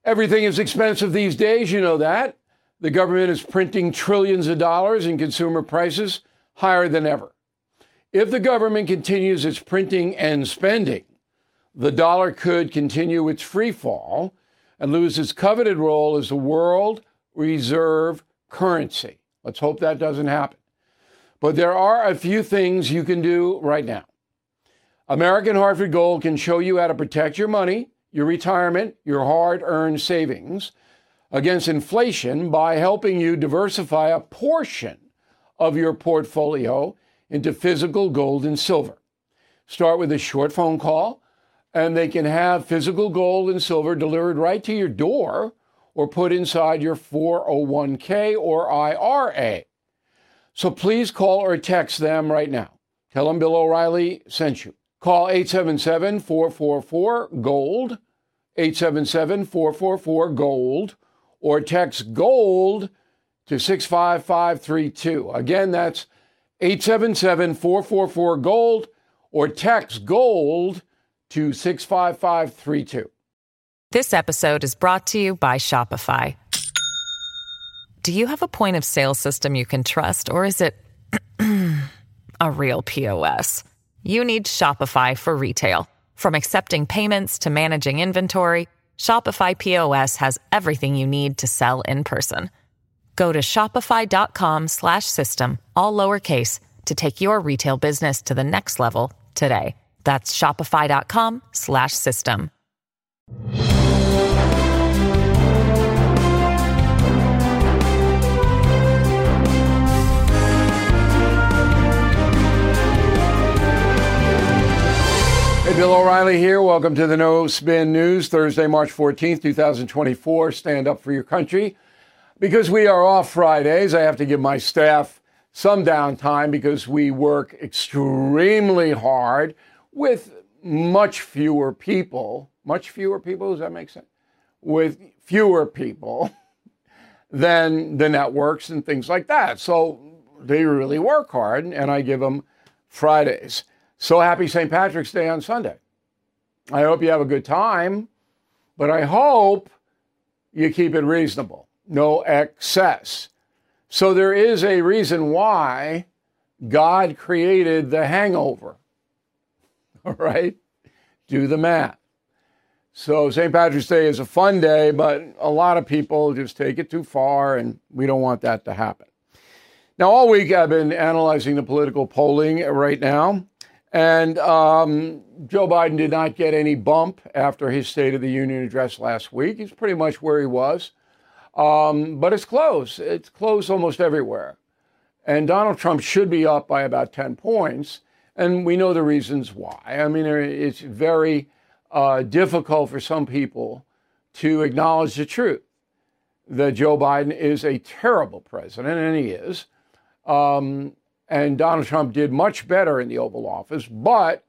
Everything is expensive these days, you know that. The government is printing trillions of dollars and consumer prices higher than ever. If the government continues its printing and spending, the dollar could continue its free fall and lose its coveted role as the world reserve currency. Let's hope that doesn't happen. But there are a few things you can do right now. American Hartford Gold can show you how to protect your money, your retirement, your hard-earned savings against inflation by helping you diversify a portion of your portfolio into physical gold and silver. Start with a short phone call, and they can have physical gold and silver delivered right to your door or put inside your 401k or IRA. So please call or text them right now. Tell them Bill O'Reilly sent you. Call 877-444-GOLD, 877-444-GOLD, or text GOLD to 65532. Again, that's 877-444-GOLD, or text GOLD to 65532. This episode is brought to you by Shopify. Do you have a point of sale system you can trust, or is it a real POS? You need Shopify for retail. From accepting payments to managing inventory, Shopify POS has everything you need to sell in person. Go to shopify.com/system, all lowercase, to take your retail business to the next level today. That's shopify.com/system. Hey, Bill O'Reilly here. Welcome to the No Spin News, Thursday, March 14th, 2024. Stand up for your country. Because we are off Fridays, I have to give my staff some downtime because we work extremely hard with much fewer people. Much fewer people, does that make sense? With fewer people than the networks and things like that. So they really work hard, and I give them Fridays. So happy St. Patrick's Day on Sunday. I hope you have a good time, but I hope you keep it reasonable. No excess. So there is a reason why God created the hangover. All right? Do the math. So St. Patrick's Day is a fun day, but a lot of people just take it too far, and we don't want that to happen. Now, all week I've been analyzing the political polling right now. And Joe Biden did not get any bump after his State of the Union address last week. He's pretty much where he was. But it's close. It's close almost everywhere. And Donald Trump should be up by about 10 points. And we know the reasons why. I mean, it's very difficult for some people to acknowledge the truth that Joe Biden is a terrible president, and he is. And Donald Trump did much better in the Oval Office, but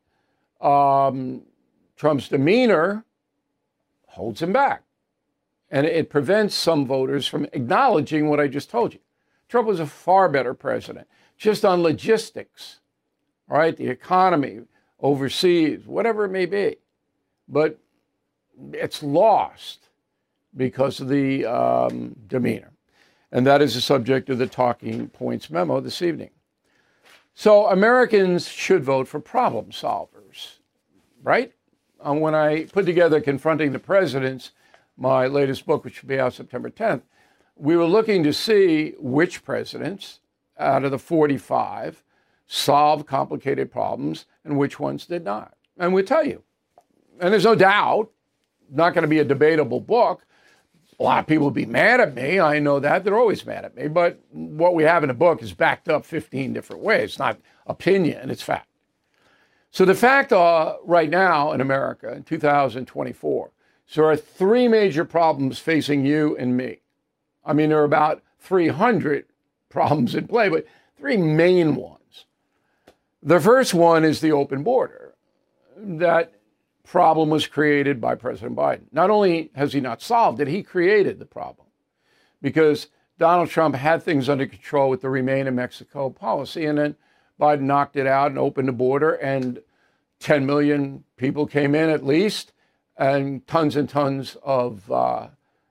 Trump's demeanor holds him back. And it prevents some voters from acknowledging what I just told you. Trump was a far better president, just on logistics, right? The economy, overseas, whatever it may be. But it's lost because of the demeanor. And that is the subject of the Talking Points memo this evening. So Americans should vote for problem solvers, right? When I put together Confronting the Presidents, my latest book, which will be out September 10th, we were looking to see which presidents out of the 45 solved complicated problems and which ones did not. And we'll tell you. And there's no doubt, not going to be a debatable book. A lot of people will be mad at me. I know that. They're always mad at me. But what we have in the book is backed up 15 different ways. It's not opinion, it's fact. So the fact right now in America in 2024, so there are three major problems facing you and me. I mean, there are about 300 problems in play, but three main ones. The first one is the open border. That problem was created by President Biden. Not only has he not solved it, he created the problem because Donald Trump had things under control with the Remain in Mexico policy, and then Biden knocked it out and opened the border, and 10 million people came in at least, and tons of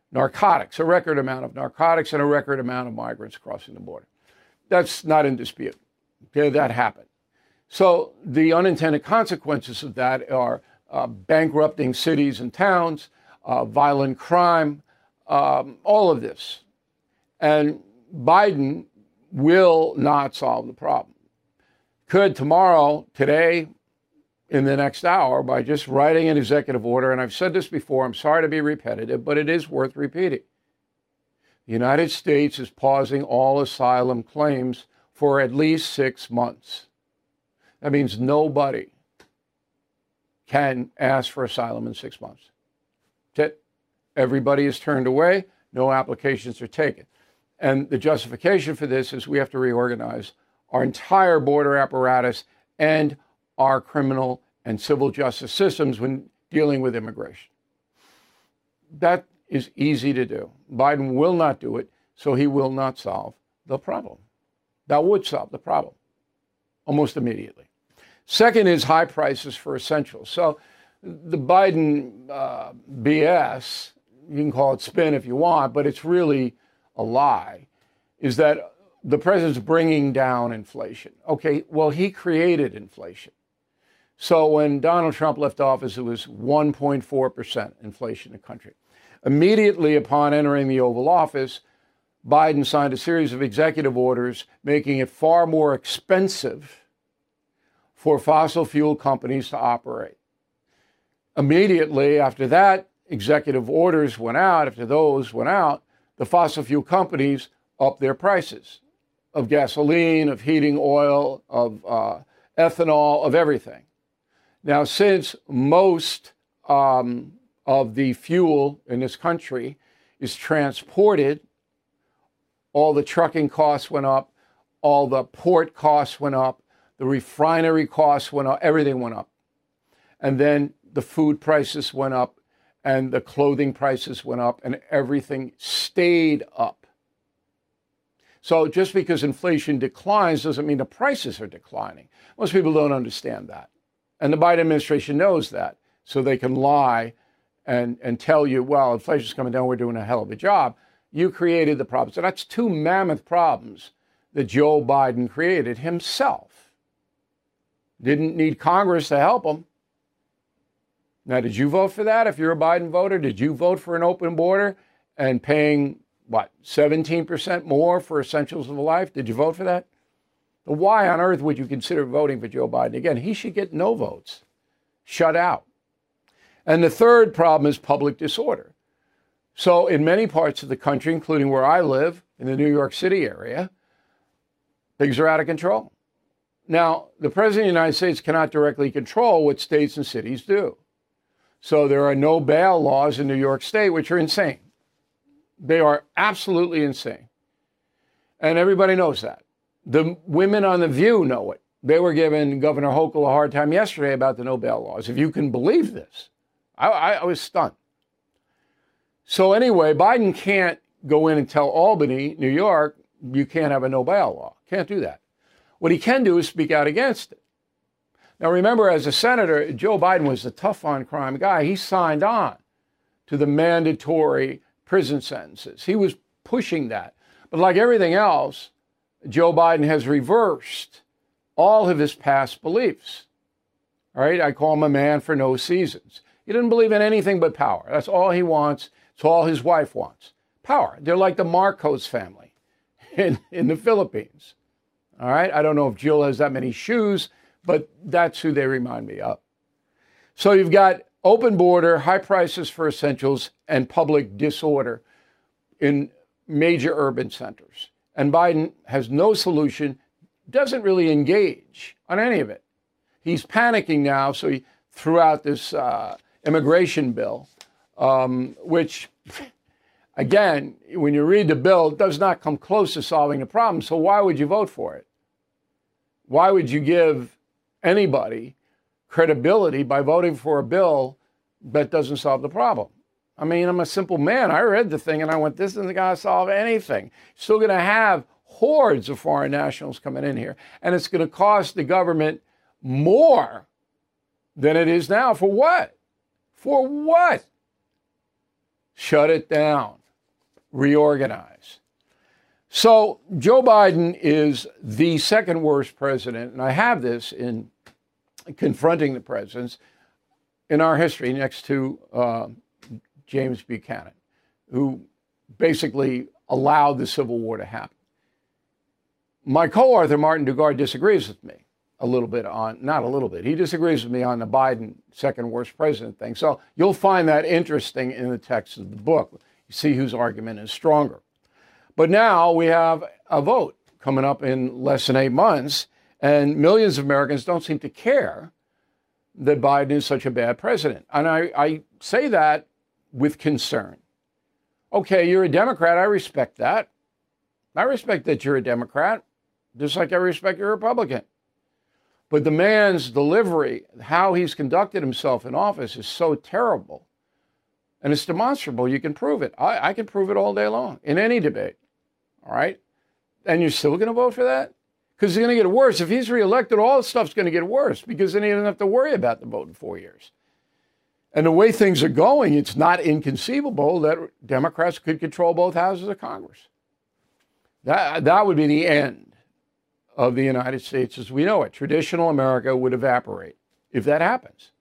narcotics, a record amount of narcotics and a record amount of migrants crossing the border. That's not in dispute. Okay, that happened. So the unintended consequences of that are bankrupting cities and towns, violent crime, all of this. And Biden will not solve the problem. Could tomorrow, today, in the next hour, by just writing an executive order, and I've said this before, I'm sorry to be repetitive, but it is worth repeating. The United States is pausing all asylum claims for at least 6 months. That means nobody can ask for asylum in 6 months. That's it. Everybody is turned away. No applications are taken. And the justification for this is we have to reorganize our entire border apparatus and our criminal and civil justice systems when dealing with immigration. That is easy to do. Biden will not do it, so he will not solve the problem. That would solve the problem almost immediately. Second is high prices for essentials. So the Biden BS, you can call it spin if you want, but it's really a lie, is that the president's bringing down inflation. Okay, well, he created inflation. So when Donald Trump left office, it was 1.4% inflation in the country. Immediately upon entering the Oval Office, Biden signed a series of executive orders making it far more expensive for fossil fuel companies to operate. Immediately after that, executive orders went out. After those went out, the fossil fuel companies upped their prices of gasoline, of heating oil, of ethanol, of everything. Now, since most of the fuel in this country is transported, all the trucking costs went up, all the port costs went up, the refinery costs went up, everything went up. And then the food prices went up, and the clothing prices went up, and everything stayed up. So just because inflation declines doesn't mean the prices are declining. Most people don't understand that. And the Biden administration knows that, so they can lie and tell you, well, inflation's coming down, we're doing a hell of a job. You created the problem. So that's two mammoth problems that Joe Biden created himself. Didn't need Congress to help him. Now, did you vote for that? If you're a Biden voter, did you vote for an open border and paying, 17% more for essentials of life? Did you vote for that? Why on earth would you consider voting for Joe Biden? Again, he should get no votes. Shut out. And the third problem is public disorder. So in many parts of the country, including where I live, in the New York City area, things are out of control. Now, the President of the United States cannot directly control what states and cities do. So there are no bail laws in New York State, which are insane. They are absolutely insane. And everybody knows that. The women on The View know it. They were giving Governor Hochul a hard time yesterday about the no bail laws. If you can believe this, I was stunned. So anyway, Biden can't go in and tell Albany, New York, you can't have a no bail law. Can't do that. What he can do is speak out against it. Now, remember, as a senator, Joe Biden was a tough on crime guy. He signed on to the mandatory prison sentences. He was pushing that. But like everything else, Joe Biden has reversed all of his past beliefs. All right, I call him a man for no seasons. He doesn't believe in anything but power. That's all he wants. It's all his wife wants. Power. They're like the Marcos family in the Philippines. All right, I don't know if Jill has that many shoes, but that's who they remind me of. So you've got open border, high prices for essentials, and public disorder in major urban centers. And Biden has no solution, doesn't really engage on any of it. He's panicking now, so he threw out this immigration bill, which, again, when you read the bill, does not come close to solving the problem. So why would you vote for it? Why would you give anybody credibility by voting for a bill that doesn't solve the problem? I mean, I'm a simple man. I read the thing and I went, this isn't going to solve anything. Still going to have hordes of foreign nationals coming in here. And it's going to cost the government more than it is now. For what? For what? Shut it down. reorganize. So Joe Biden is the second worst president, and I have this in confronting the presidents in our history next to James Buchanan, who basically allowed the Civil War to happen. My co-author, Martin Dugard, disagrees with me a little bit on, not a little bit, he disagrees with me on the Biden second worst president thing. So you'll find that interesting in the text of the book. You see whose argument is stronger. But now we have a vote coming up in less than 8 months, and millions of Americans don't seem to care that Biden is such a bad president. And I say that with concern. Okay, you're a Democrat. I respect that. I respect that you're a Democrat, just like I respect you're a Republican. But the man's delivery, how he's conducted himself in office is so terrible. And it's demonstrable. You can prove it. I can prove it all day long in any debate. All right? And you're still going to vote for that? Because it's going to get worse. If he's reelected, all this stuff's going to get worse because then he doesn't have to worry about the vote in 4 years. And the way things are going, it's not inconceivable that Democrats could control both houses of Congress. That would be the end of the United States as we know it. Traditional America would evaporate if that happens.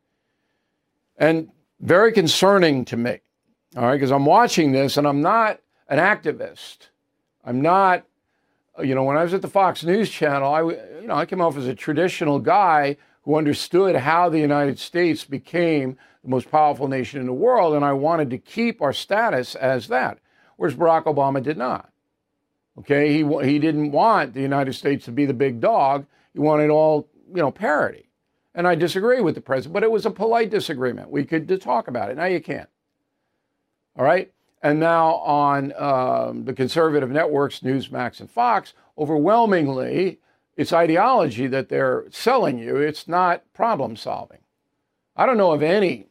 And very concerning to me, all right, because I'm watching this and I'm not an activist. I'm not, when I was at the Fox News Channel, I came off as a traditional guy who understood how the United States became the most powerful nation in the world, and I wanted to keep our status as that, whereas Barack Obama did not. Okay, he didn't want the United States to be the big dog. He wanted all, parity. And I disagree with the president, but it was a polite disagreement. We could talk about it. Now you can't. All right? And now on the conservative networks, Newsmax and Fox, overwhelmingly, it's ideology that they're selling you. It's not problem solving. I don't know of any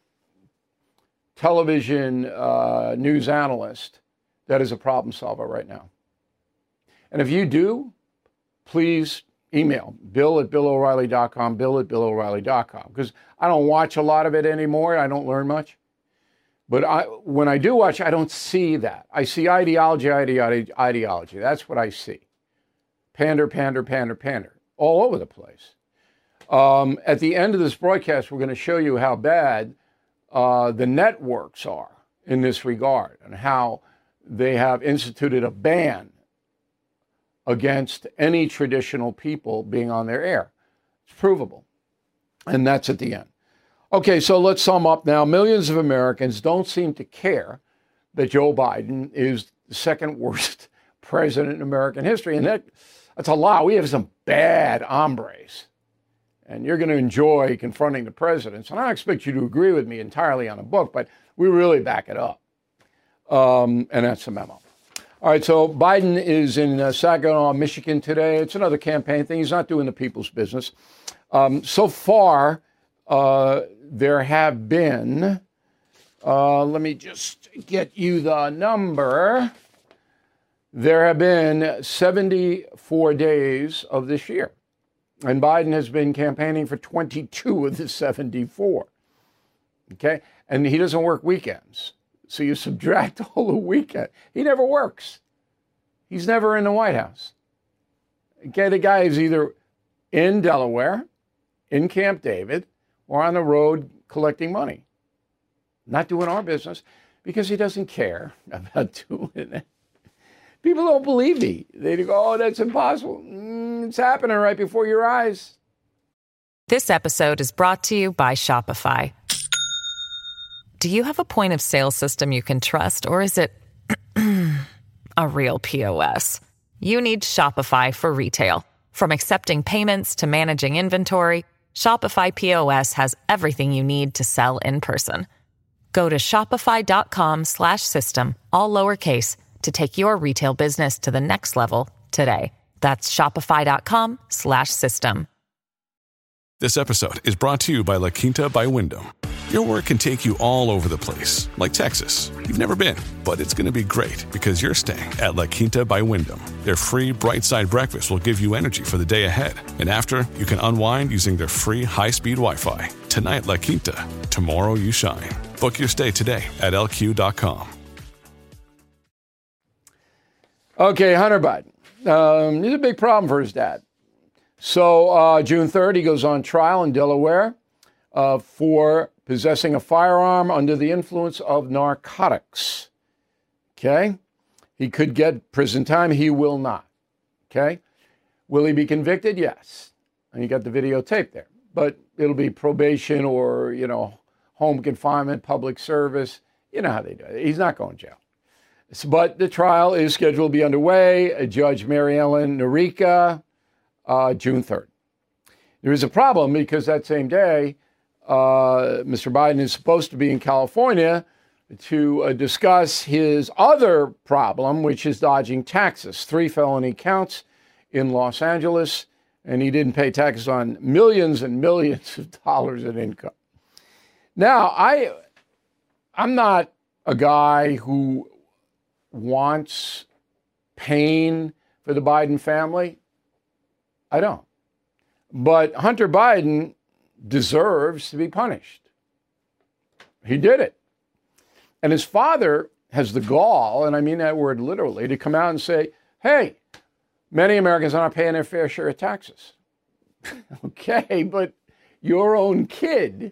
television news analyst that is a problem solver right now. And if you do, please email bill@BillO'Reilly.com, bill@BillO'Reilly.com, because I don't watch a lot of it anymore. I don't learn much. But when I do watch, I don't see that. I see ideology. That's what I see. Pander, pander, pander, pander, all over the place. At the end of this broadcast, we're going to show you how bad the networks are in this regard and how they have instituted a ban against any traditional people being on their air. It's provable. And that's at the end. Okay, so let's sum up now. Millions of Americans don't seem to care that Joe Biden is the second worst president in American history. And that's a lot. We have some bad hombres. And you're going to enjoy confronting the presidents. And I don't expect you to agree with me entirely on a book, but we really back it up. And that's the memo. All right, so Biden is in Saginaw, Michigan today. It's another campaign thing. He's not doing the people's business. So far, there have been, let me just get you the number. There have been 74 days of this year. And Biden has been campaigning for 22 of the 74. Okay? And he doesn't work weekends. So you subtract all the weekend. He never works. He's never in the White House. Okay, the guy is either in Delaware, in Camp David, or on the road collecting money. Not doing our business because he doesn't care about doing it. People don't believe me. They go, oh, that's impossible. It's happening right before your eyes. This episode is brought to you by Shopify. Do you have a point of sale system you can trust, or is it a real POS? You need Shopify for retail. From accepting payments to managing inventory, Shopify POS has everything you need to sell in person. Go to shopify.com/system, all lowercase, to take your retail business to the next level today. That's shopify.com/system. This episode is brought to you by La Quinta by Wyndham. Your work can take you all over the place, like Texas. You've never been, but it's going to be great because you're staying at La Quinta by Wyndham. Their free Bright Side breakfast will give you energy for the day ahead. And after, you can unwind using their free high-speed Wi-Fi. Tonight, La Quinta. Tomorrow, you shine. Book your stay today at LQ.com. Okay, Hunter Biden. He's a big problem for his dad. So June 3rd, he goes on trial in Delaware for possessing a firearm under the influence of narcotics. Okay? He could get prison time. He will not. Okay? Will he be convicted? Yes. And you got the videotape there. But it'll be probation or, home confinement, public service. You know how they do it. He's not going to jail. But the trial is scheduled to be underway. Judge Mary Ellen Norica, June 3rd. There is a problem because that same day, Mr. Biden is supposed to be in California to discuss his other problem, which is dodging taxes. 3 felony counts in Los Angeles, and he didn't pay taxes on millions and millions of dollars in income. Now, I'm not a guy who wants pain for the Biden family. I don't. But Hunter Biden deserves to be punished. He did it. And his father has the gall, and I mean that word literally, to come out and say, hey, many Americans are not paying their fair share of taxes. Okay, but your own kid.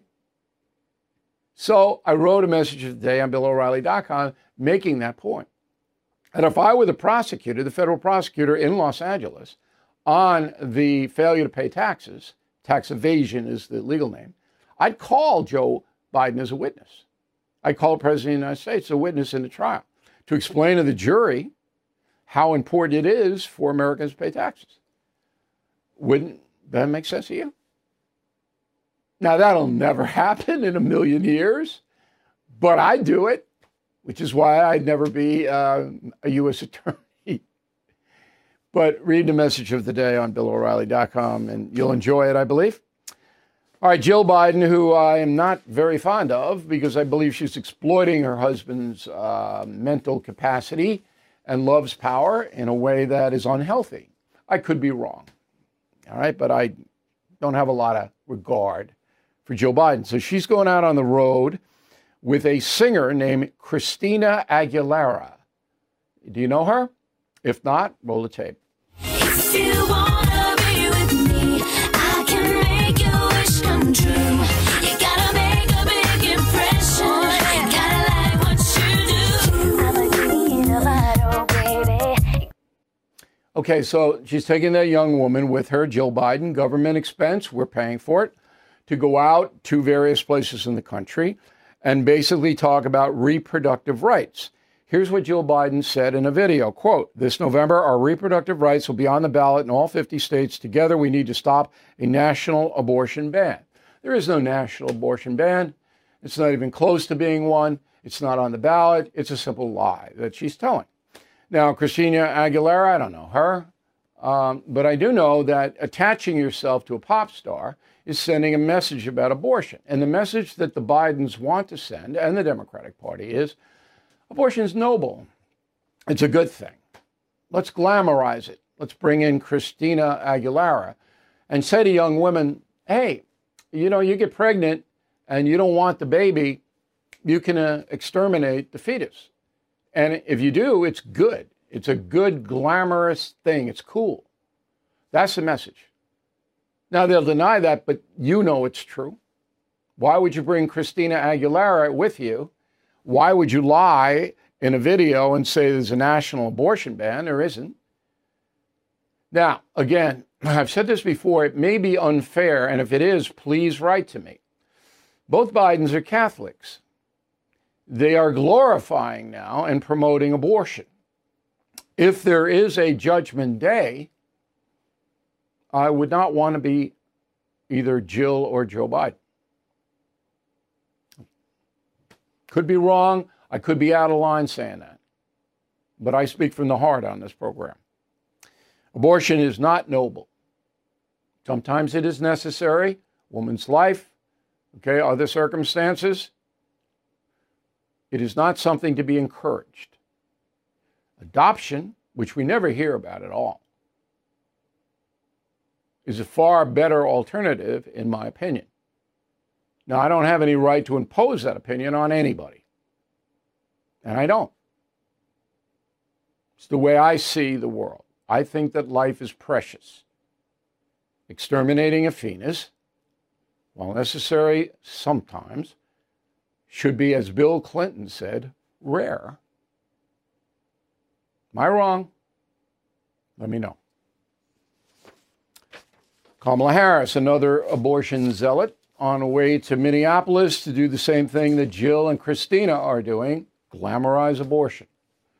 So I wrote a message today on BillO'Reilly.com making that point. And if I were the prosecutor, the federal prosecutor in Los Angeles, on the failure to pay taxes, tax evasion is the legal name, I'd call Joe Biden as a witness. I'd call the President of the United States a witness in the trial to explain to the jury how important it is for Americans to pay taxes. Wouldn't that make sense to you? Now, that'll never happen in a million years, but I'd do it, which is why I'd never be a U.S. attorney. But read the message of the day on BillO'Reilly.com, and you'll enjoy it, I believe. All right, Jill Biden, who I am not very fond of because I believe she's exploiting her husband's mental capacity and loves power in a way that is unhealthy. I could be wrong, all right, but I don't have a lot of regard for Joe Biden. So she's going out on the road with a singer named Christina Aguilera. Do you know her? If not, roll the tape. If you wanna be with me, I can make your wish come true. You gotta make a big impression. Gotta like what you do. Baby. Okay, so she's taking that young woman with her, Jill Biden, government expense, we're paying for it, to go out to various places in the country and basically talk about reproductive rights. Here's what Jill Biden said in a video, quote, "This November, our reproductive rights will be on the ballot in all 50 states. Together, we need to stop a national abortion ban." There is no national abortion ban. It's not even close to being one. It's not on the ballot. It's a simple lie that she's telling. Now, Christina Aguilera, I don't know her, but I do know that attaching yourself to a pop star is sending a message about abortion. And the message that the Bidens want to send, and the Democratic Party, is abortion is noble. It's a good thing. Let's glamorize it. Let's bring in Christina Aguilera and say to young women, hey, you get pregnant and you don't want the baby, you can exterminate the fetus. And if you do, it's good. It's a good, glamorous thing. It's cool. That's the message. Now, they'll deny that, but you know it's true. Why would you bring Christina Aguilera with you? Why would you lie in a video and say there's a national abortion ban? There isn't. Now, again, I've said this before, it may be unfair, and if it is, please write to me. Both Bidens are Catholics. They are glorifying now and promoting abortion. If there is a judgment day, I would not want to be either Jill or Joe Biden. Could be wrong. I could be out of line saying that. But I speak from the heart on this program. Abortion is not noble. Sometimes it is necessary. Woman's life, okay, other circumstances. It is not something to be encouraged. Adoption, which we never hear about at all, is a far better alternative, in my opinion. Now, I don't have any right to impose that opinion on anybody. And I don't. It's the way I see the world. I think that life is precious. Exterminating a fetus, while necessary sometimes, should be, as Bill Clinton said, rare. Am I wrong? Let me know. Kamala Harris, another abortion zealot, on her way to Minneapolis to do the same thing that Jill and Christina are doing, glamorize abortion.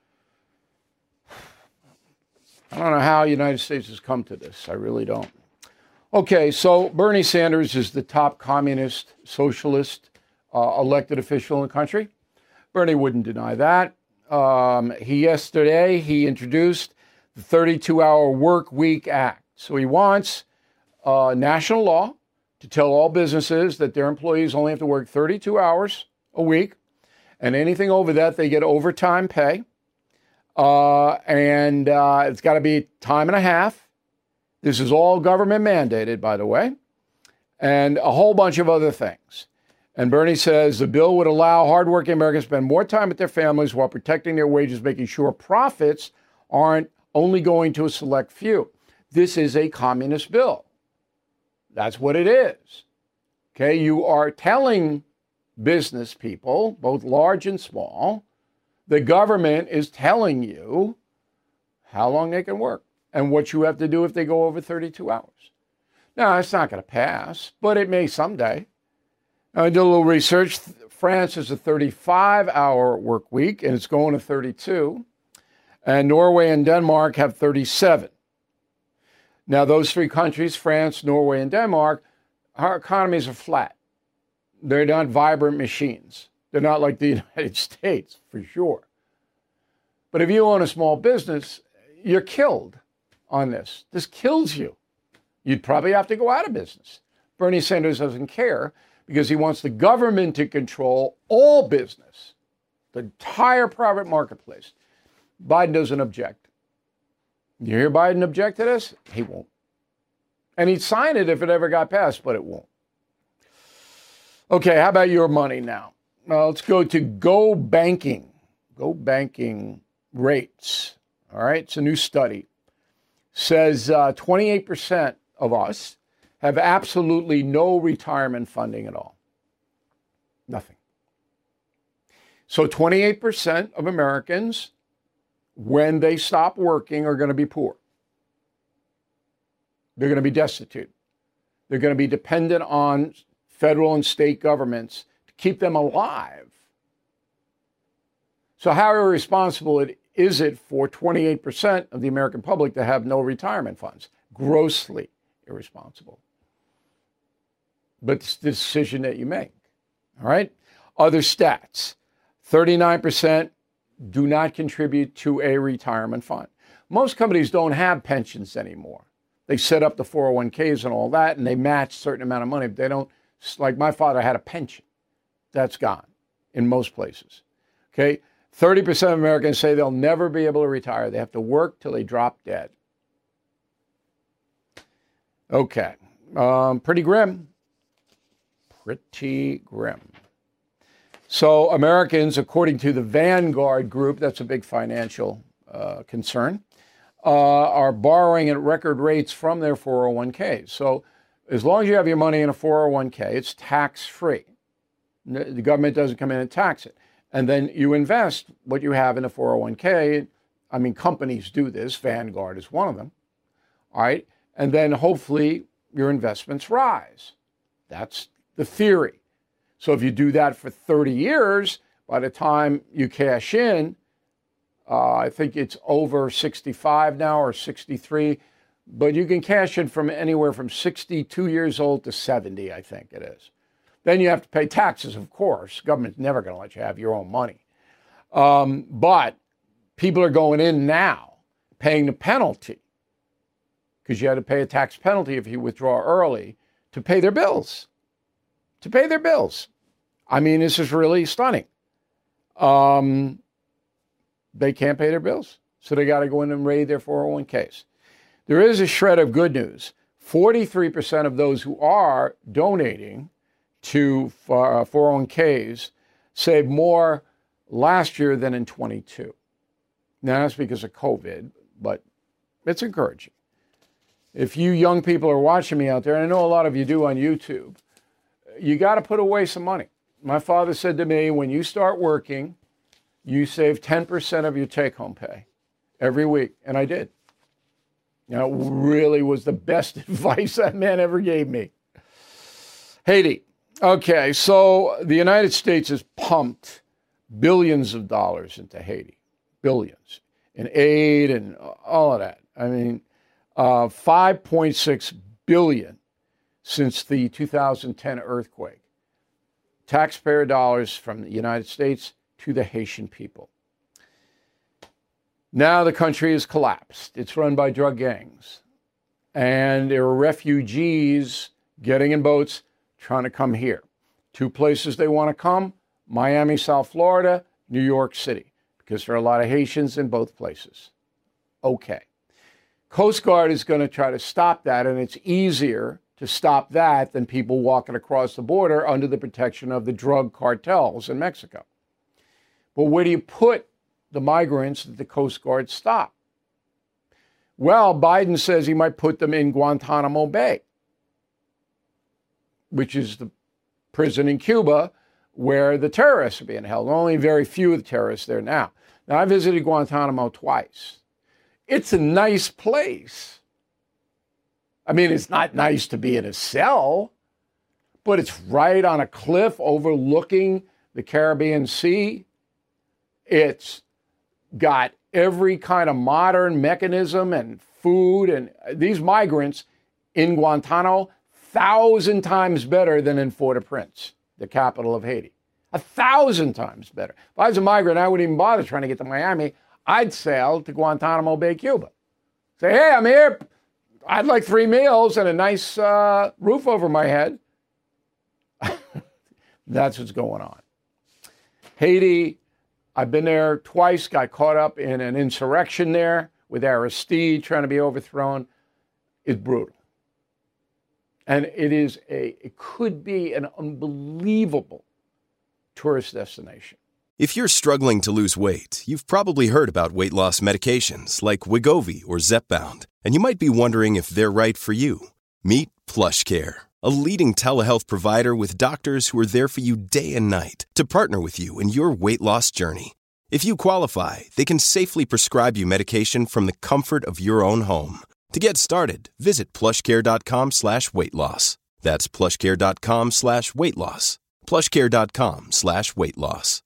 I don't know how the United States has come to this. I really don't. Okay, so Bernie Sanders is the top communist, socialist elected official in the country. Bernie wouldn't deny that. Yesterday, he introduced the 32-hour work week act. So he wants national law to tell all businesses that their employees only have to work 32 hours a week, and anything over that, they get overtime pay. And it's got to be time and a half. This is all government mandated, by the way, and a whole bunch of other things. And Bernie says the bill would allow hardworking Americans to spend more time with their families while protecting their wages, making sure profits aren't only going to a select few. This is a communist bill. That's what it is. Okay, you are telling business people, both large and small, the government is telling you how long they can work and what you have to do if they go over 32 hours. Now, it's not going to pass, but it may someday. I did a little research. France has a 35-hour work week, and it's going to 32. And Norway and Denmark have 37. Now, those three countries, France, Norway, and Denmark, our economies are flat. They're not vibrant machines. They're not like the United States, for sure. But if you own a small business, you're killed on this. This kills you. You'd probably have to go out of business. Bernie Sanders doesn't care because he wants the government to control all business, the entire private marketplace. Biden doesn't object. You hear Biden object to this? He won't. And he'd sign it if it ever got passed, but it won't. Okay, how about your money now? Let's go to Go Banking. Go Banking rates. All right, it's a new study. Says 28% of us have absolutely no retirement funding at all. Nothing. So 28% of Americans, when they stop working, are going to be poor. They're going to be destitute. They're going to be dependent on federal and state governments to keep them alive. So how irresponsible is it for 28% of the American public to have no retirement funds? Grossly irresponsible. But it's the decision that you make. All right? Other stats. 39% do not contribute to a retirement fund. Most companies don't have pensions anymore. They set up the 401ks and all that, and they match a certain amount of money. But they don't, like my father had a pension. That's gone in most places. Okay? 30% of Americans say they'll never be able to retire. They have to work till they drop dead. Okay. Pretty grim. Pretty grim. So Americans, according to the Vanguard Group, that's a big financial concern, are borrowing at record rates from their 401ks. So as long as you have your money in a 401k, it's tax-free. The government doesn't come in and tax it. And then you invest what you have in a 401k. I mean, companies do this. Vanguard is one of them. All right. And then hopefully your investments rise. That's the theory. So if you do that for 30 years, by the time you cash in, I think it's over 65 now or 63, but you can cash in from anywhere from 62 years old to 70, I think it is. Then you have to pay taxes, of course. Government's never going to let you have your own money. But people are going in now, paying the penalty, because you had to pay a tax penalty if you withdraw early to pay their bills. To pay their bills. I mean, this is really stunning. They can't pay their bills, so they got to go in and raid their 401ks. There is a shred of good news. 43% of those who are donating to 401ks saved more last year than in 22. Now, that's because of COVID, but it's encouraging. If you young people are watching me out there, and I know a lot of you do on YouTube, you got to put away some money. My father said to me, when you start working, you save 10% of your take-home pay every week. And I did. You know, it really was the best advice that man ever gave me. Haiti. Okay, so the United States has pumped billions of dollars into Haiti. Billions. In aid and all of that. I mean, 5.6 billion since the 2010 earthquake. Taxpayer dollars from the United States to the Haitian people. Now the country has collapsed. It's run by drug gangs. And there are refugees getting in boats trying to come here. Two places they want to come, Miami, South Florida, New York City, because there are a lot of Haitians in both places. Okay. Coast Guard is going to try to stop that, and it's easier to stop that than people walking across the border under the protection of the drug cartels in Mexico. But where do you put the migrants that the Coast Guard stop? Well, Biden says he might put them in Guantanamo Bay, which is the prison in Cuba where the terrorists are being held. Only very few of the terrorists there now. Now, I visited Guantanamo twice. It's a nice place. I mean, it's not nice to be in a cell, but it's right on a cliff overlooking the Caribbean Sea. It's got every kind of modern mechanism and food, and these migrants in Guantanamo, 1,000 times better than in Port-au-Prince, the capital of Haiti. 1,000 times better. If I was a migrant, I wouldn't even bother trying to get to Miami. I'd sail to Guantanamo Bay, Cuba. Say, hey, I'm here. I'd like 3 meals and a nice roof over my head. That's what's going on. Haiti, I've been there twice, got caught up in an insurrection there with Aristide trying to be overthrown. It's brutal. And it could be an unbelievable tourist destination. If you're struggling to lose weight, you've probably heard about weight loss medications like Wegovy or Zepbound, and you might be wondering if they're right for you. Meet PlushCare, a leading telehealth provider with doctors who are there for you day and night to partner with you in your weight loss journey. If you qualify, they can safely prescribe you medication from the comfort of your own home. To get started, visit plushcare.com/weight-loss. That's plushcare.com/weight-loss. plushcare.com/weight-loss.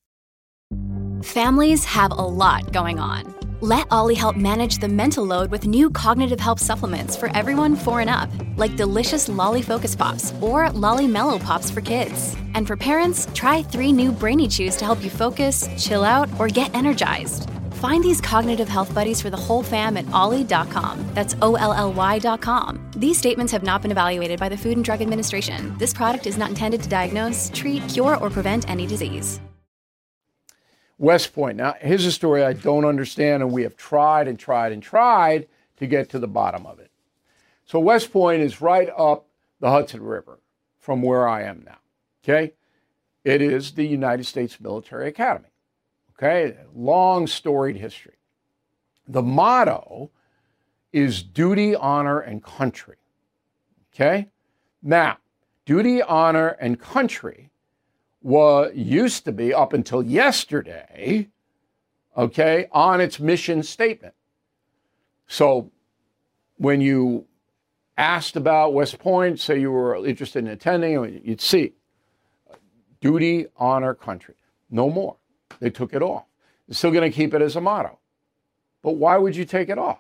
Families have a lot going on. Let Ollie help manage the mental load with new cognitive help supplements for everyone 4 and up, like delicious Lolly Focus Pops or Lolly Mellow Pops for kids. And for parents, try 3 new Brainy Chews to help you focus, chill out, or get energized. Find these cognitive health buddies for the whole fam at ollie.com. That's OLLY.com. These statements have not been evaluated by the Food and Drug Administration. This product is not intended to diagnose, treat, cure, or prevent any disease. West Point. Now, here's a story I don't understand, and we have tried and tried and tried to get to the bottom of it. So West Point is right up the Hudson River from where I am now, okay? It is the United States Military Academy, okay? Long, storied history. The motto is duty, honor, and country, okay? Now, duty, honor, and country used to be, up until yesterday, okay, on its mission statement. So when you asked about West Point, say you were interested in attending, you'd see duty, honor, country. No more. They took it off. They're still going to keep it as a motto. But why would you take it off?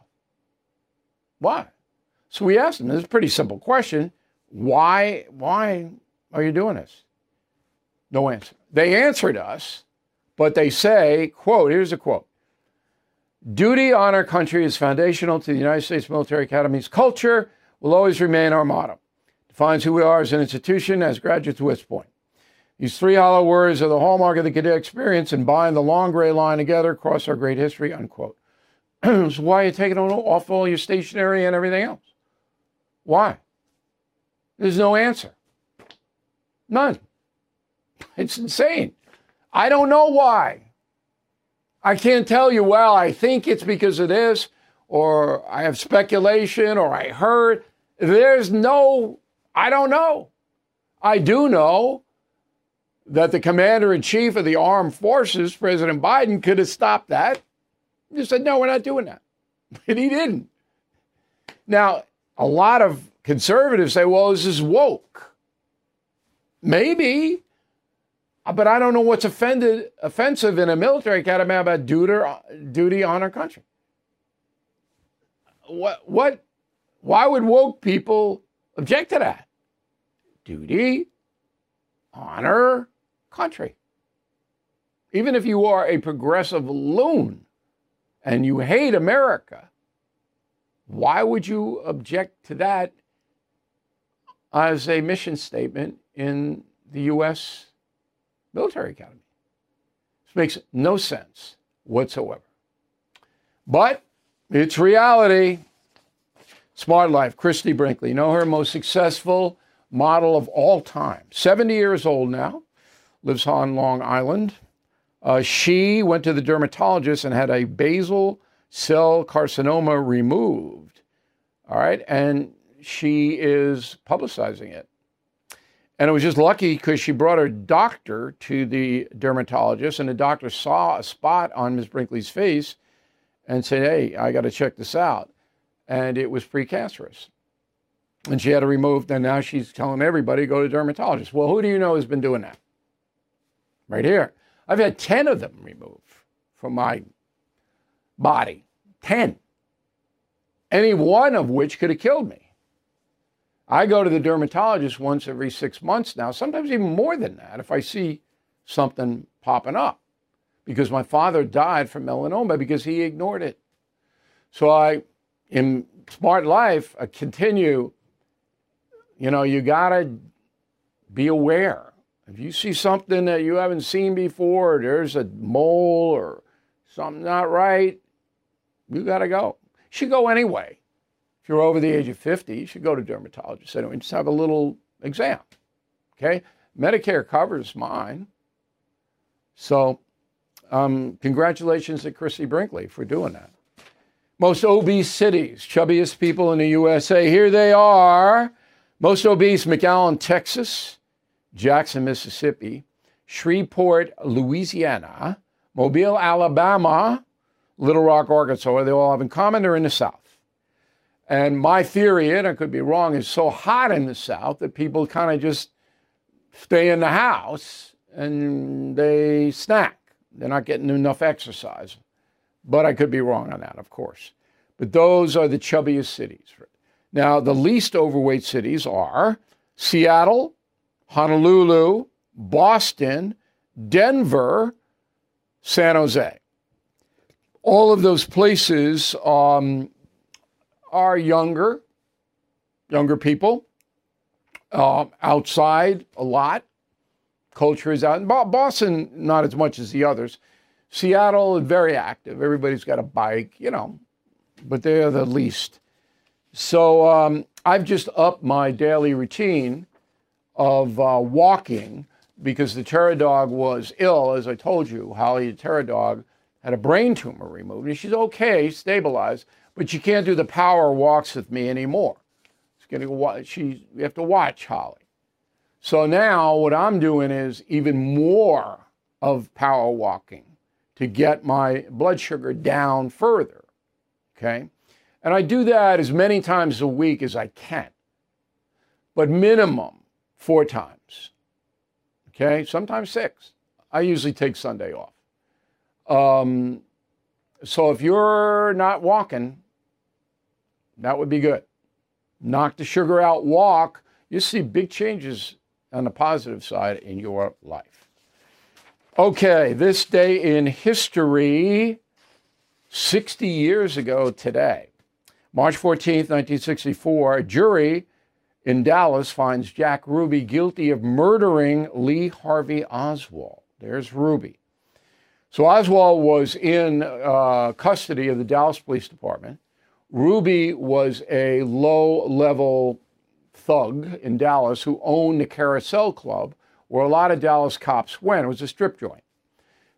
Why? So we asked them, this is a pretty simple question. Why are you doing this? No answer. They answered us, but they say, quote, here's a quote. Duty, honor, country is foundational to the United States Military Academy's culture, will always remain our motto. Defines who we are as an institution, as graduates of West Point. These 3 hollow words are the hallmark of the cadet experience and bind the long gray line together across our great history, unquote. So why are you taking off all your stationery and everything else? Why? There's no answer. None. It's insane. I don't know why. I can't tell you, well, I think it's because of this, or I have speculation, or I heard. I don't know. I do know that the commander-in-chief of the armed forces, President Biden, could have stopped that. He said, no, we're not doing that. And he didn't. Now, a lot of conservatives say, well, this is woke. Maybe. But I don't know what's offensive in a military academy about duty on our country. Why would woke people object to that? Duty, honor, country. Even if you are a progressive loon and you hate America, why would you object to that as a mission statement in the U.S. military academy? This makes no sense whatsoever. But it's reality. Smart Life, Christy Brinkley. You know her, most successful model of all time. 70 years old now, lives on Long Island. She went to the dermatologist and had a basal cell carcinoma removed. All right. And she is publicizing it. And it was just lucky because she brought her doctor to the dermatologist, and the doctor saw a spot on Ms. Brinkley's face and said, hey, I got to check this out. And it was precancerous. And she had it removed, and now she's telling everybody to go to a dermatologist. Well, who do you know has been doing that? Right here. I've had 10 of them removed from my body. 10. Any one of which could have killed me. I go to the dermatologist once every 6 months now, sometimes even more than that, if I see something popping up. Because my father died from melanoma because he ignored it. So in Smart Life, I continue, you got to be aware. If you see something that you haven't seen before, there's a mole or something not right, you got to go. You should go anyway. If you're over the age of 50, you should go to a dermatologist anyway. Just have a little exam, okay? Medicare covers mine. So congratulations to Christy Brinkley for doing that. Most obese cities, chubbiest people in the USA. Here they are. Most obese, McAllen, Texas, Jackson, Mississippi, Shreveport, Louisiana, Mobile, Alabama, Little Rock, Arkansas. They all have in common, they're in the South. And my theory, and I could be wrong, is so hot in the South that people kind of just stay in the house and they snack. They're not getting enough exercise. But I could be wrong on that, of course. But those are the chubbiest cities. Now, the least overweight cities are Seattle, Honolulu, Boston, Denver, San Jose. All of those places are younger people, outside a lot. Culture is out. Boston, not as much as the others. Seattle is very active. Everybody's got a bike, but they're the least. So I've just upped my daily routine of walking because the Terra dog was ill, as I told you. Holly, the Terra dog, had a brain tumor removed. And she's okay, stabilized, but she can't do the power walks with me anymore. You have to watch Holly. So now what I'm doing is even more of power walking to get my blood sugar down further, okay? And I do that as many times a week as I can, but minimum 4 times, okay? Sometimes 6. I usually take Sunday off. So if you're not walking, that would be good. Knock the sugar out, walk. You see big changes on the positive side in your life. Okay, this day in history, 60 years ago today, March 14th, 1964, a jury in Dallas finds Jack Ruby guilty of murdering Lee Harvey Oswald. There's Ruby. So Oswald was in custody of the Dallas Police Department. Ruby was a low-level thug in Dallas who owned the Carousel Club, where a lot of Dallas cops went. It was a strip joint.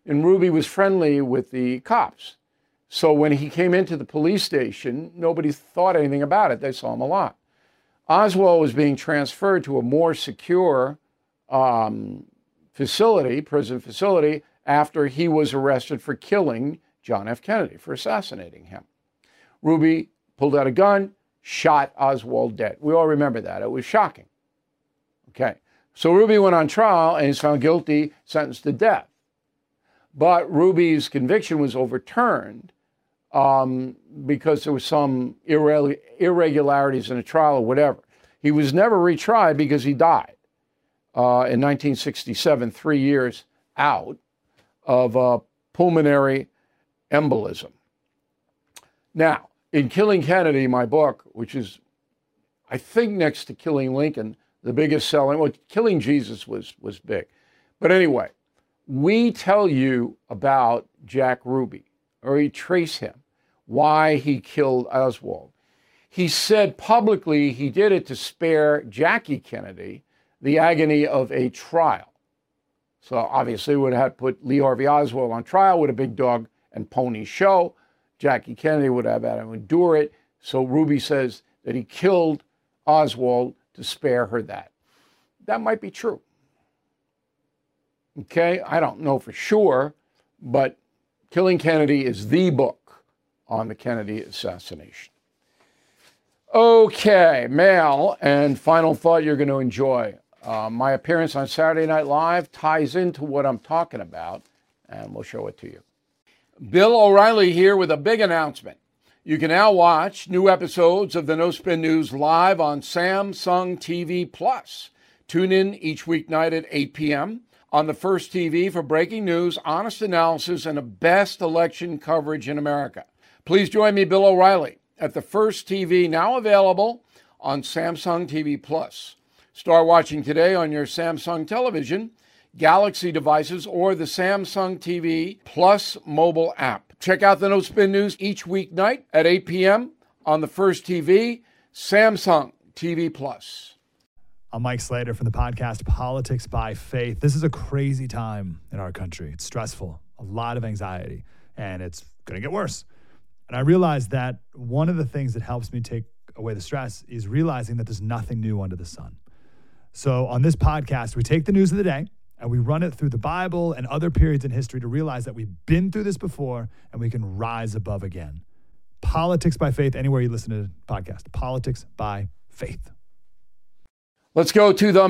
And Ruby was friendly with the cops. So when he came into the police station, nobody thought anything about it. They saw him a lot. Oswald was being transferred to a more secure facility, prison facility, after he was arrested for killing John F. Kennedy, for assassinating him. Ruby pulled out a gun, shot Oswald dead. We all remember that. It was shocking. Okay. So Ruby went on trial and is found guilty, sentenced to death. But Ruby's conviction was overturned because there was some irregularities in the trial or whatever. He was never retried because he died in 1967, 3 years out of pulmonary embolism. Now, in Killing Kennedy, my book, which is, I think, next to Killing Lincoln, the biggest selling, well, Killing Jesus was big. But anyway, we tell you about Jack Ruby, or we trace him, why he killed Oswald. He said publicly he did it to spare Jackie Kennedy the agony of a trial. So obviously would have put Lee Harvey Oswald on trial with a big dog and pony show. Jackie Kennedy would have had to endure it. So Ruby says that he killed Oswald to spare her that. That might be true. Okay, I don't know for sure, but Killing Kennedy is the book on the Kennedy assassination. Okay, mail and final thought you're going to enjoy. My appearance on Saturday Night Live ties into what I'm talking about, and we'll show it to you. Bill O'Reilly here with a big announcement. You can now watch new episodes of the No Spin News live on Samsung TV Plus. Tune in each weeknight at 8 p.m. on the First TV for breaking news, honest analysis, and the best election coverage in America. Please join me, Bill O'Reilly, at the First TV, now available on Samsung TV Plus. Start watching today on your Samsung television, Galaxy devices, or the Samsung TV Plus mobile app. Check out the No Spin News each weeknight at 8 p.m. on the First TV, Samsung TV Plus. I'm Mike Slater from the podcast Politics by Faith. This is a crazy time in our country. It's stressful, a lot of anxiety, and it's going to get worse. And I realized that one of the things that helps me take away the stress is realizing that there's nothing new under the sun. So on this podcast, we take the news of the day and we run it through the Bible and other periods in history to realize that we've been through this before and we can rise above again. Politics by Faith, anywhere you listen to the podcast. Politics by Faith. Let's go to the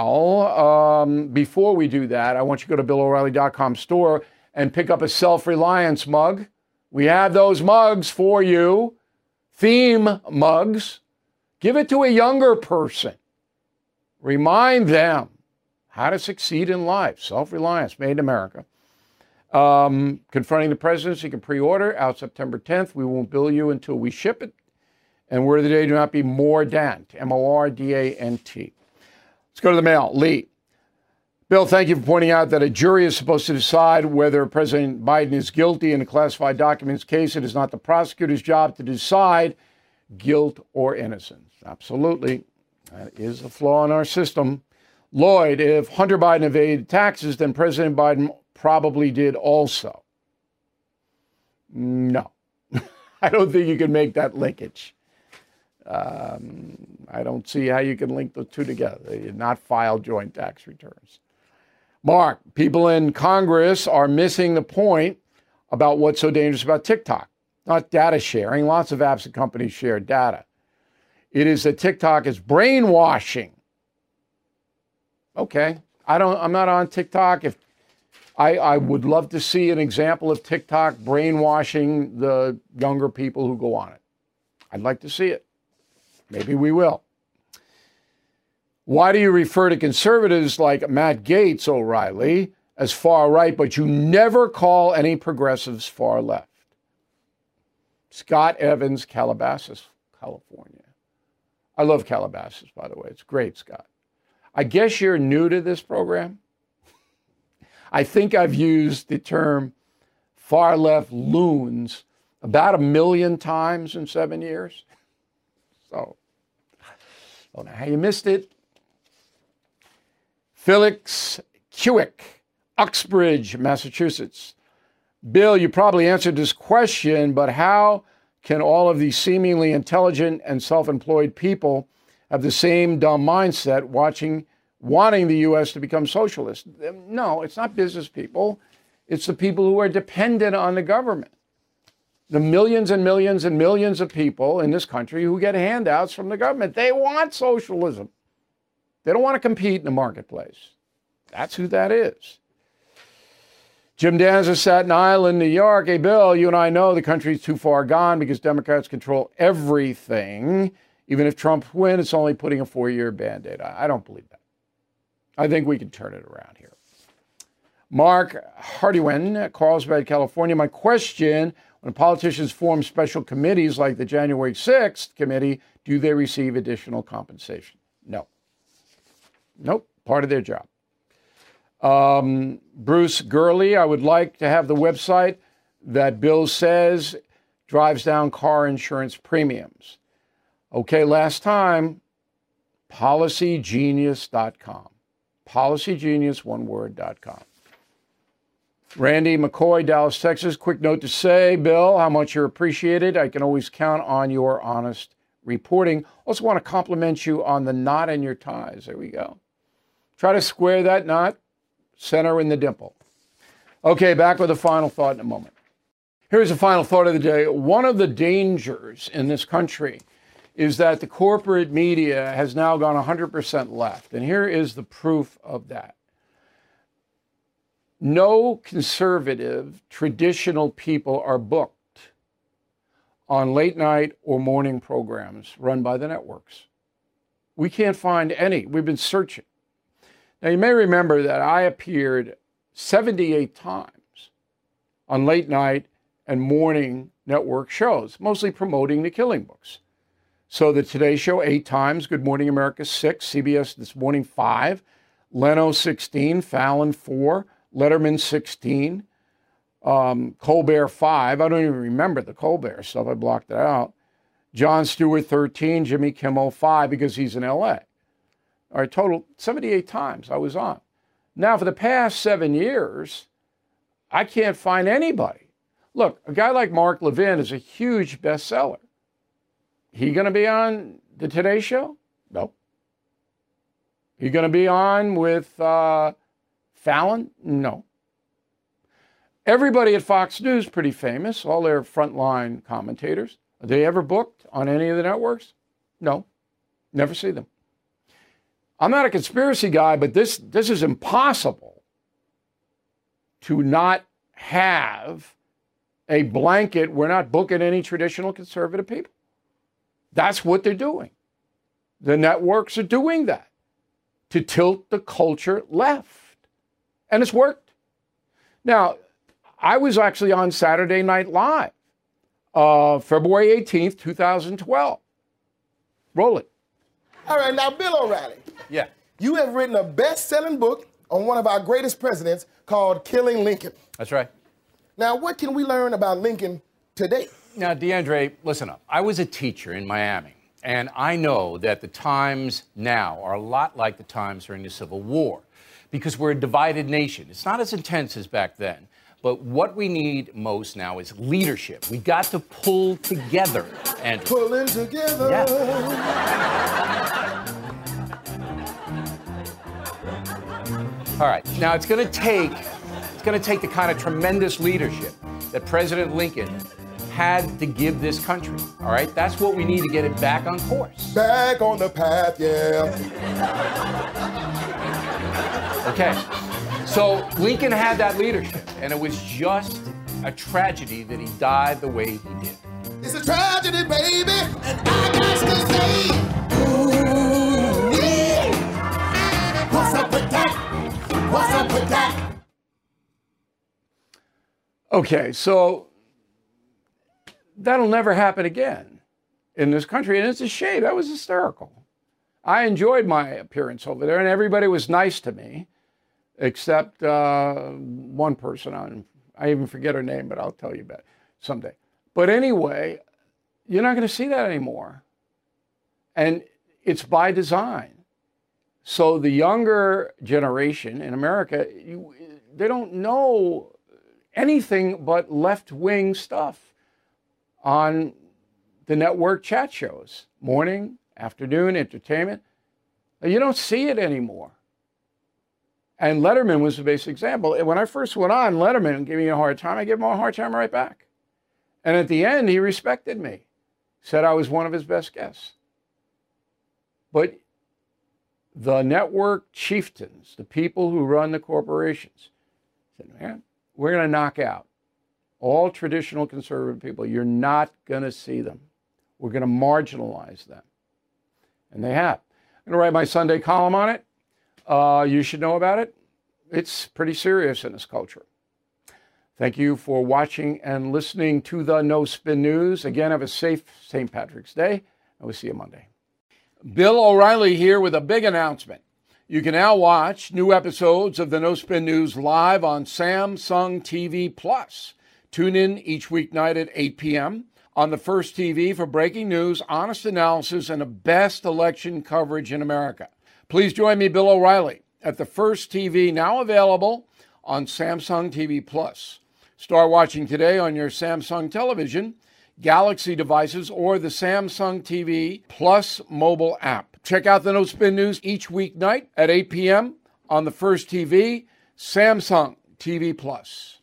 mail. Before we do that, I want you to go to BillO'Reilly.com store and pick up a Self-Reliance mug. We have those mugs for you, theme mugs. Give it to a younger person. Remind them how to succeed in life. Self-Reliance, made in America. Confronting the Presidency, you can pre-order out September 10th. We won't bill you until we ship it. And word of the day, do not be Mordant, M-O-R-D-A-N-T. Let's go to the mail. Lee. Bill, thank you for pointing out that a jury is supposed to decide whether President Biden is guilty in a classified documents case. It is not the prosecutor's job to decide guilt or innocence. Absolutely. That is a flaw in our system. Lloyd, if Hunter Biden evaded taxes, then President Biden probably did also. No. I don't think you can make that linkage. I don't see how you can link the two together. They did not file joint tax returns. Mark, people in Congress are missing the point about what's so dangerous about TikTok. Not data sharing. Lots of apps and companies share data. It is that TikTok is brainwashing. Okay, I'm not on TikTok. If I would love to see an example of TikTok brainwashing the younger people who go on it. I'd like to see it. Maybe we will. Why do you refer to conservatives like Matt Gaetz, O'Reilly, as far right, but you never call any progressives far left? Scott Evans, Calabasas, California. I love Calabasas, by the way. It's great, Scott. I guess you're new to this program. I think I've used the term far left loons about 1 million times in 7 years. So, I don't know how you missed it. Felix Kewick. Uxbridge, Massachusetts. Bill, you probably answered this question, but how can all of these seemingly intelligent and self-employed people have the same dumb mindset wanting the U.S. to become socialist? No, it's not business people. It's the people who are dependent on the government. The millions and millions and millions of people in this country who get handouts from the government. They want socialism. They don't want to compete in the marketplace. That's who that is. Jim Danza, Staten Island, New York. Hey, Bill, you and I know the country's too far gone because Democrats control everything. Even if Trump wins, it's only putting a 4-year Band-Aid on. I don't believe that. I think we can turn it around here. Mark Hardiwen, Carlsbad, California. My question, when politicians form special committees like the January 6th committee, do they receive additional compensation? No. Nope, part of their job. Bruce Gurley, I would like to have the website that Bill says drives down car insurance premiums. Okay, last time, policygenius.com. Policygenius, one word.com. Randy McCoy, Dallas, Texas. Quick note to say, Bill, how much you're appreciated. I can always count on your honest reporting. Also want to compliment you on the knot in your ties. There we go. Try to square that knot, center in the dimple. Okay, back with a final thought in a moment. Here's the final thought of the day. One of the dangers in this country is that the corporate media has now gone 100% left. And here is the proof of that. No conservative, traditional people are booked on late night or morning programs run by the networks. We can't find any. We've been searching. Now, you may remember that I appeared 78 times on late night and morning network shows, mostly promoting the Killing Books. So the Today Show 8 times, Good Morning America 6, CBS This Morning 5, Leno 16, Fallon 4, Letterman 16, Colbert 5. I don't even remember the Colbert stuff. I blocked it out. Jon Stewart 13, Jimmy Kimmel 5 because he's in LA. All right, total 78 times I was on. Now, for the past 7 years, I can't find anybody. Look, a guy like Mark Levin is a huge bestseller. He going to be on the Today Show? No. He going to be on with Fallon? No. Everybody at Fox News pretty famous, all their frontline commentators. Are they ever booked on any of the networks? No. Never see them. I'm not a conspiracy guy, but this is impossible to not have a blanket. We're not booking any traditional conservative people. That's what they're doing. The networks are doing that to tilt the culture left. And it's worked. Now, I was actually on Saturday Night Live, February 18th, 2012. Roll it. All right, now, Bill O'Reilly. Yeah. You have written a best-selling book on one of our greatest presidents called Killing Lincoln. That's right. Now, what can we learn about Lincoln today? Now, DeAndre, listen up. I was a teacher in Miami, and I know that the times now are a lot like the times during the Civil War because we're a divided nation. It's not as intense as back then, but what we need most now is leadership. We got to pull together, Andrew. Pulling together. Yeah. All right, now it's going to take the kind of tremendous leadership that President Lincoln had to give this country. All right, that's what we need to get it back on course. Back on the path, yeah. Okay, so Lincoln had that leadership, and it was just a tragedy that he died the way he did. It's a tragedy, baby, and I got to say, ooh, yeah. What's up with that? What's up with that? Okay, so that'll never happen again in this country, and it's a shame. That was hysterical. I enjoyed my appearance over there, and everybody was nice to me, except one person. I even forget her name, but I'll tell you about it someday. But anyway, you're not going to see that anymore, and it's by design. So the younger generation in America, don't know anything but left-wing stuff on the network chat shows, morning, afternoon, entertainment. You don't see it anymore. And Letterman was the basic example. When I first went on, Letterman gave me a hard time. I gave him a hard time right back. And at the end, he respected me, said I was one of his best guests. But the network chieftains, the people who run the corporations, said, man, we're going to knock out all traditional conservative people. You're not going to see them. We're going to marginalize them. And they have. I'm going to write my Sunday column on it. You should know about it. It's pretty serious in this culture. Thank you for watching and listening to the No Spin News. Again, have a safe St. Patrick's Day, and we'll see you Monday. Bill O'Reilly here with a big announcement. You can now watch new episodes of the No Spin News live on Samsung TV Plus. Tune in each weeknight at 8 p.m. on the First TV for breaking news, honest analysis, and the best election coverage in America. Please join me, Bill O'Reilly, at the First TV, now available on Samsung TV Plus. Start watching today on your Samsung television, Galaxy devices, or the Samsung TV Plus mobile app. Check out the No Spin News each weeknight at 8 p.m. on the First TV, Samsung TV Plus.